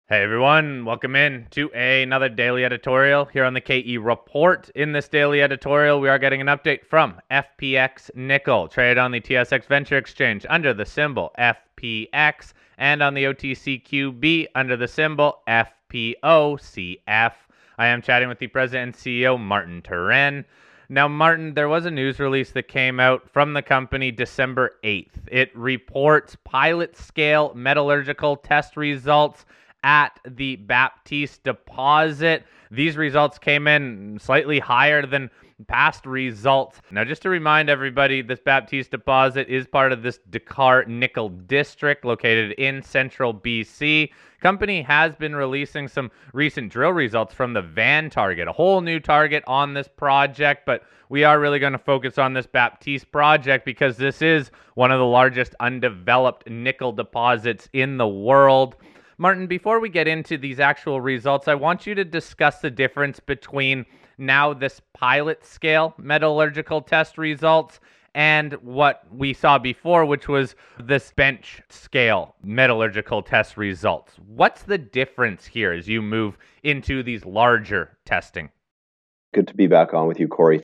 Hey everyone, welcome in to another daily editorial here on the KE Report. In this daily editorial, we are getting an update from FPX Nickel, traded on the TSX Venture Exchange under the symbol FPX and on the OTCQB under the symbol FPOCF. I am chatting with the president and CEO, Martin Turenne. Now, Martin, there was a news release that came out from the company December 8th. It reports pilot scale metallurgical test results at the Baptiste deposit. These results came in slightly higher than past results. Now, just to remind everybody, this Baptiste deposit is part of this Dakar Nickel District located in central BC. Company has been releasing some recent drill results from the Van target, a whole new target on this project, but we are really going to focus on this Baptiste project because this is one of the largest undeveloped nickel deposits in the world. Martin, before we get into these actual results, I want you to discuss the difference between now this pilot scale metallurgical test results and what we saw before, which was this bench scale metallurgical test results. What's the difference here as you move into these larger testing? Good to be back on with you, Corey.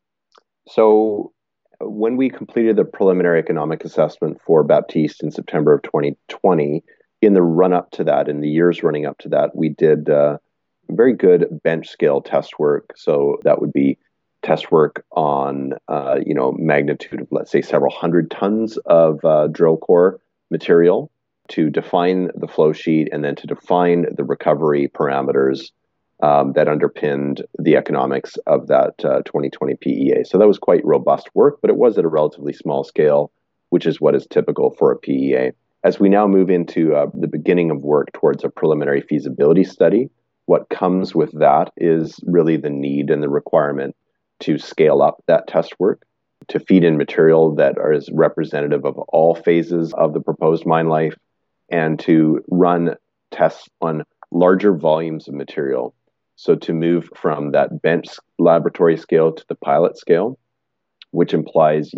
So when we completed the preliminary economic assessment for Baptiste in September of 2020, in the run up to that, in the years running up to that, we did very good bench scale test work. So that would be test work on, magnitude of, let's say, several hundred tons of drill core material to define the flow sheet and then to define the recovery parameters that underpinned the economics of that 2020 PEA. So that was quite robust work, but it was at a relatively small scale, which is what is typical for a PEA. As we now move into the beginning of work towards a preliminary feasibility study, what comes with that is really the need and the requirement to scale up that test work, to feed in material that is representative of all phases of the proposed mine life, and to run tests on larger volumes of material. So to move from that bench laboratory scale to the pilot scale, which implies,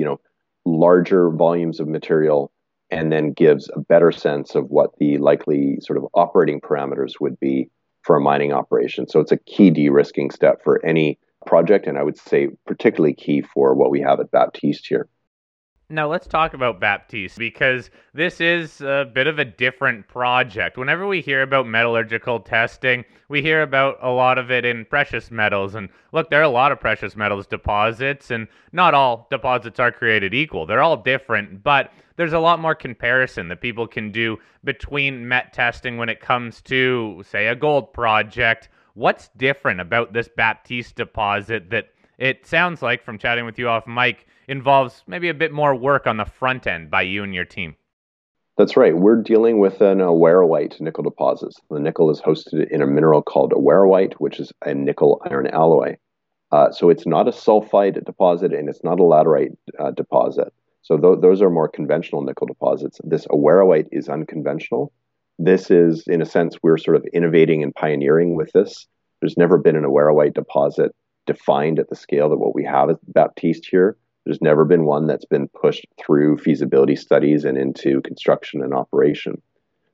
larger volumes of material, and then gives a better sense of what the likely sort of operating parameters would be for a mining operation. So it's a key de-risking step for any project, and I would say particularly key for what we have at Baptiste here. Now let's talk about Baptiste because this is a bit of a different project. Whenever we hear about metallurgical testing, we hear about a lot of it in precious metals. And look, there are a lot of precious metals deposits, and not all deposits are created equal. They're all different, but there's a lot more comparison that people can do between met testing when it comes to, say, a gold project. What's different about this Baptiste deposit that it sounds like, from chatting with you off mic, involves maybe a bit more work on the front end by you and your team? That's right. We're dealing with an awarenite nickel deposit. The nickel is hosted in a mineral called awarenite, which is a nickel iron alloy. So it's not a sulfide deposit and it's not a laterite deposit. So those are more conventional nickel deposits. This awarenite is unconventional. This is, in a sense, we're sort of innovating and pioneering with this. There's never been an awarenite deposit defined at the scale that what we have at Baptiste here. There's never been one that's been pushed through feasibility studies and into construction and operation.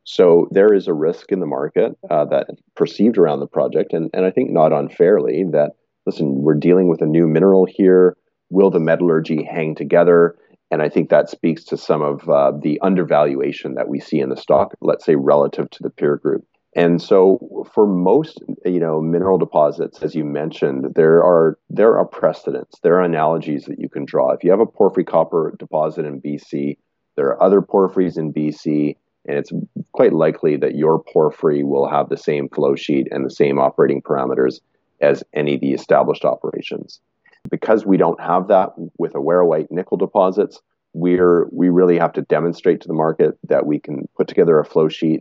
So there is a risk in the market that perceived around the project, and I think not unfairly, that, listen, we're dealing with a new mineral here. Will the metallurgy hang together? And I think that speaks to some of the undervaluation that we see in the stock, let's say, relative to the peer group. And so for most, mineral deposits, as you mentioned, there are precedents, there are analogies that you can draw. If you have a porphyry copper deposit in BC, there are other porphyries in BC, and it's quite likely that your porphyry will have the same flow sheet and the same operating parameters as any of the established operations. Because we don't have that with awarenite nickel deposits, we really have to demonstrate to the market that we can put together a flow sheet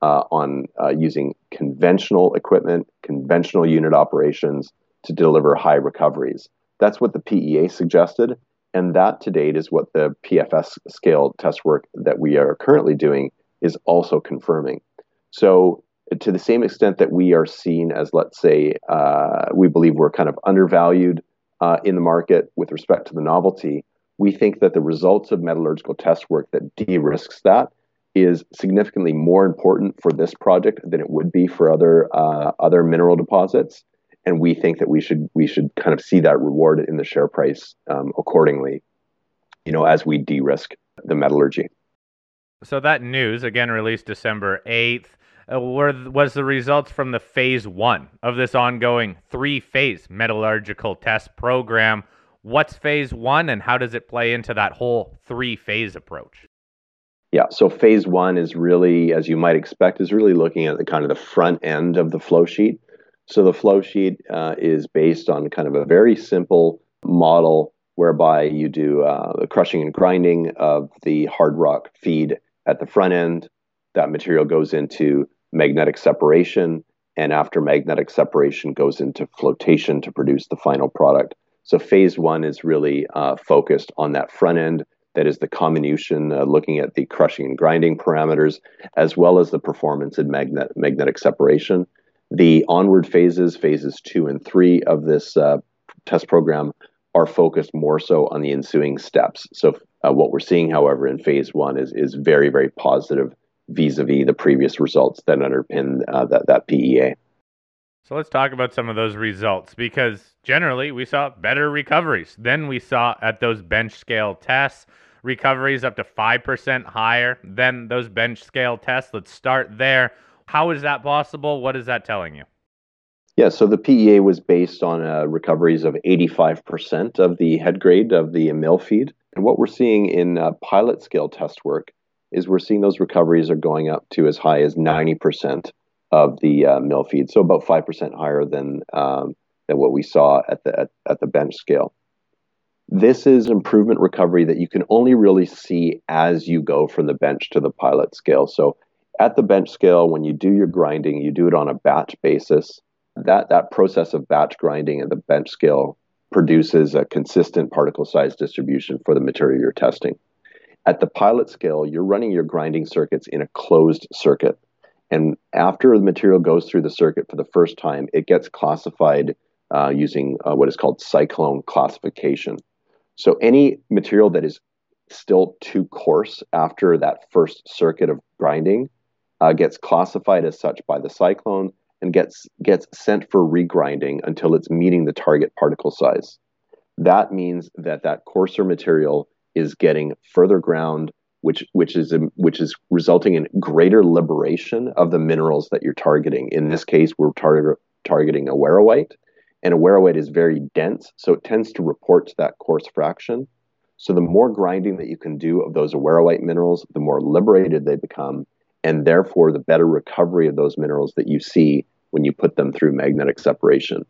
on using conventional equipment, conventional unit operations to deliver high recoveries. That's what the PEA suggested, and that to date is what the PFS scale test work that we are currently doing is also confirming. So to the same extent that we are seen as, let's say, we believe we're kind of undervalued in the market with respect to the novelty, we think that the results of metallurgical test work that de-risks that is significantly more important for this project than it would be for other mineral deposits, and we think that we should kind of see that reward in the share price accordingly, as we de-risk the metallurgy. So that news, again released December 8th, was the results from the phase 1 of this ongoing 3-phase metallurgical test program. What's phase 1 and how does it play into that whole 3-phase approach? Yeah, so phase 1 is really, as you might expect, is really looking at the kind of the front end of the flow sheet. So the flow sheet is based on kind of a very simple model whereby you do the crushing and grinding of the hard rock feed at the front end. That material goes into magnetic separation, and after magnetic separation goes into flotation to produce the final product. So phase 1 is really focused on that front end. That is the comminution, looking at the crushing and grinding parameters, as well as the performance in magnetic separation. The onward phases 2 and 3 of this test program, are focused more so on the ensuing steps. So what we're seeing, however, in phase 1 is very, very positive vis-a-vis the previous results that underpin that PEA. So let's talk about some of those results, because generally we saw better recoveries than we saw at those bench scale tests. Recoveries up to 5% higher than those bench scale tests. Let's start there. How is that possible? What is that telling you? Yeah, so the PEA was based on recoveries of 85% of the head grade of the mill feed. And what we're seeing in pilot scale test work is we're seeing those recoveries are going up to as high as 90% of the mill feed, so about 5% higher than what we saw at the bench scale. This is improvement recovery that you can only really see as you go from the bench to the pilot scale. So at the bench scale, when you do your grinding, you do it on a batch basis. That process of batch grinding at the bench scale produces a consistent particle size distribution for the material you're testing. At the pilot scale, you're running your grinding circuits in a closed circuit. And after the material goes through the circuit for the first time, it gets classified using what is called cyclone classification. So any material that is still too coarse after that first circuit of grinding gets classified as such by the cyclone and gets sent for regrinding until it's meeting the target particle size. That means that coarser material is getting further ground, which is resulting in greater liberation of the minerals that you're targeting. In this case, we're targeting awarenite, and awarenite is very dense, so it tends to report to that coarse fraction. So the more grinding that you can do of those awarenite minerals, the more liberated they become, and therefore the better recovery of those minerals that you see when you put them through magnetic separation.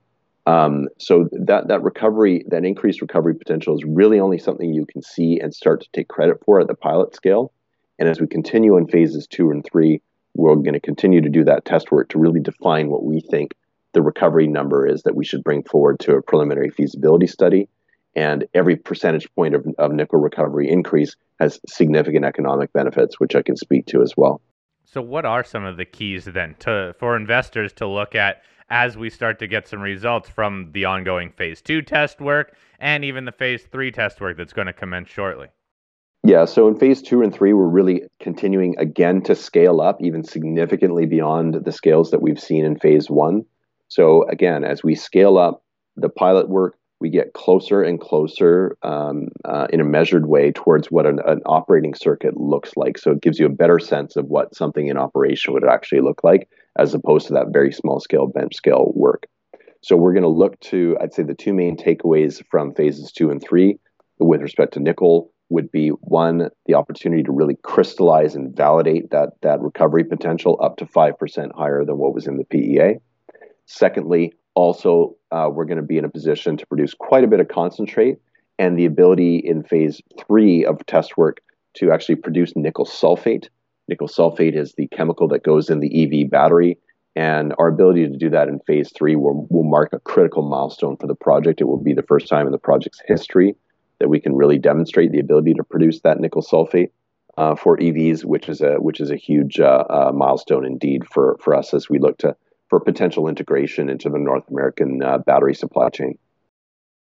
So that recovery, that increased recovery potential, is really only something you can see and start to take credit for at the pilot scale. And as we continue in phases 2 and 3, we're going to continue to do that test work to really define what we think the recovery number is that we should bring forward to a preliminary feasibility study. And every percentage point of nickel recovery increase has significant economic benefits, which I can speak to as well. So what are some of the keys then for investors to look at as we start to get some results from the ongoing phase 2 test work and even the phase 3 test work that's going to commence shortly? Yeah, so in phase 2 and 3, we're really continuing again to scale up even significantly beyond the scales that we've seen in phase 1. So again, as we scale up the pilot work, we get closer and closer in a measured way towards what an operating circuit looks like. So it gives you a better sense of what something in operation would actually look like, as opposed to that very small scale bench scale work. So we're going to look to, I'd say the two main takeaways from phases 2 and 3 with respect to nickel would be, one, the opportunity to really crystallize and validate that recovery potential up to 5% higher than what was in the PEA. Secondly, also, we're going to be in a position to produce quite a bit of concentrate, and the ability in phase 3 of test work to actually produce nickel sulfate. Nickel sulfate is the chemical that goes in the EV battery, and our ability to do that in phase 3 will mark a critical milestone for the project. It will be the first time in the project's history that we can really demonstrate the ability to produce that nickel sulfate for EVs, which is a huge milestone indeed for us as we look for potential integration into the North American battery supply chain.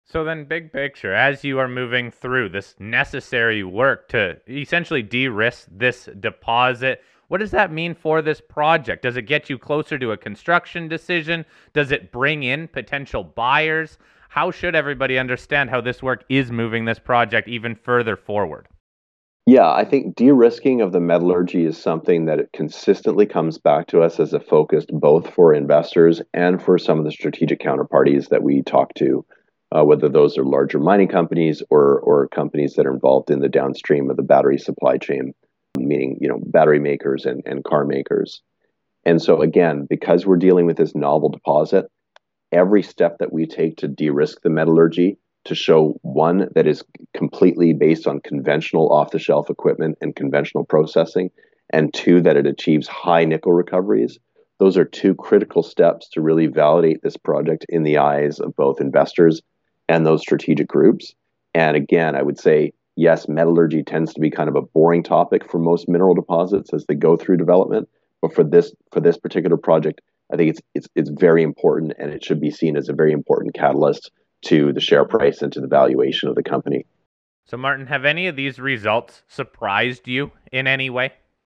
So then, big picture, as you are moving through this necessary work to essentially de-risk this deposit, what does that mean for this project? Does it get you closer to a construction decision? Does it bring in potential buyers? How should everybody understand how this work is moving this project even further forward? Yeah, I think de-risking of the metallurgy is something that it consistently comes back to us as a focus both for investors and for some of the strategic counterparties that we talk to, whether those are larger mining companies or companies that are involved in the downstream of the battery supply chain, meaning battery makers and car makers. And so again, because we're dealing with this novel deposit, every step that we take to de-risk the metallurgy to show one that is completely based on conventional off-the-shelf equipment and conventional processing, and two that it achieves high nickel recoveries. Those are two critical steps to really validate this project in the eyes of both investors and those strategic groups. And again, I would say, yes, metallurgy tends to be kind of a boring topic for most mineral deposits as they go through development. But for this particular project, I think it's very important, and it should be seen as a very important catalyst to the share price and to the valuation of the company. So, Martin, have any of these results surprised you in any way?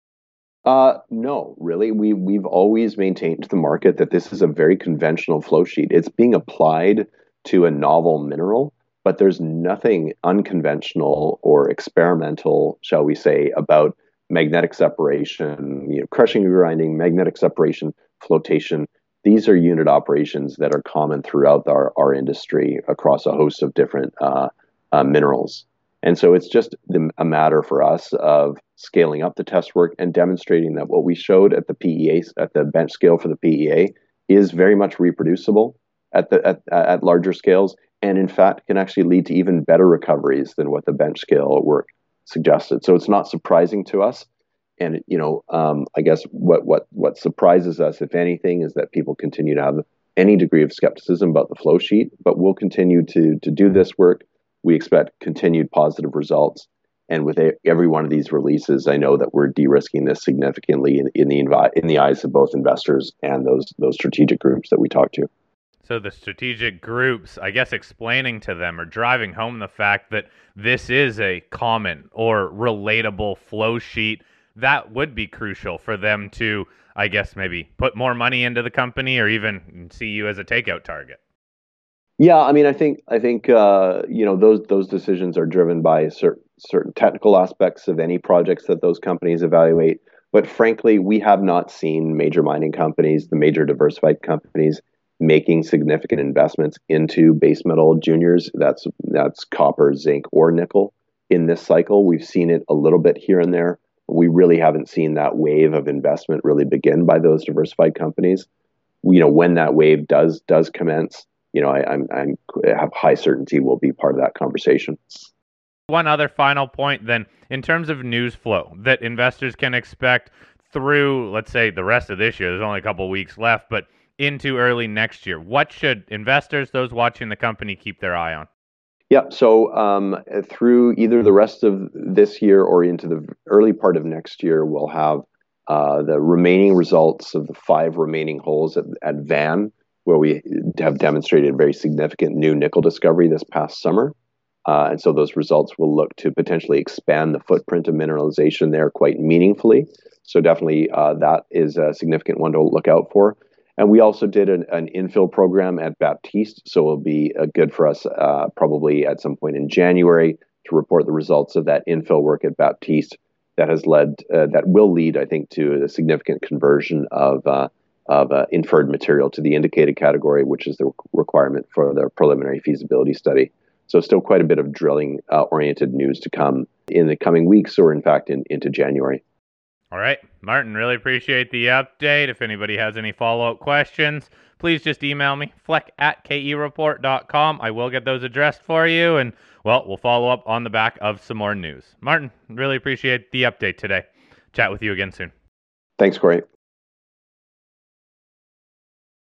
No, really. We've always maintained to the market that this is a very conventional flow sheet. It's being applied to a novel mineral, but there's nothing unconventional or experimental, shall we say, about magnetic separation, crushing and grinding, magnetic separation, flotation. These are unit operations that are common throughout our industry across a host of different minerals. And so it's just a matter for us of scaling up the test work and demonstrating that what we showed at the PEA, at the bench scale for the PEA, is very much reproducible at larger scales, and in fact can actually lead to even better recoveries than what the bench scale work suggested. So it's not surprising to us. And I guess what surprises us, if anything, is that people continue to have any degree of skepticism about the flow sheet. But we'll continue to do this work. We expect continued positive results. And with every one of these releases, I know that we're de-risking this significantly in the eyes of both investors and those strategic groups that we talk to. So the strategic groups, I guess, explaining to them or driving home the fact that this is a common or relatable flow sheet, that would be crucial for them to, I guess, maybe put more money into the company or even see you as a takeout target. Yeah, I mean, I think those decisions are driven by certain technical aspects of any projects that those companies evaluate. But frankly, we have not seen major mining companies, the major diversified companies, making significant investments into base metal juniors. That's copper, zinc, or nickel. In this cycle, we've seen it a little bit here and there. We really haven't seen that wave of investment really begin by those diversified companies. When that wave does commence, I have high certainty we'll be part of that conversation. One other final point then, in terms of news flow that investors can expect through, let's say, the rest of this year, there's only a couple weeks left, but into early next year, what should investors, those watching the company, keep their eye on? Yeah, so through either the rest of this year or into the early part of next year, we'll have the remaining results of the 5 remaining holes at Van, where we have demonstrated a very significant new nickel discovery this past summer. And so those results will look to potentially expand the footprint of mineralization there quite meaningfully. So definitely that is a significant one to look out for. And we also did an infill program at Baptiste, so it'll be good for us probably at some point in January to report the results of that infill work at Baptiste that will lead, I think, to a significant conversion of inferred material to the indicated category, which is the requirement for the preliminary feasibility study. So still quite a bit of drilling oriented news to come in the coming weeks, or in fact into January. All right, Martin, really appreciate the update. If anybody has any follow-up questions, please just email me, fleck@kereport.com. I will get those addressed for you, and, well, we'll follow up on the back of some more news. Martin, really appreciate the update today. Chat with you again soon. Thanks, Corey.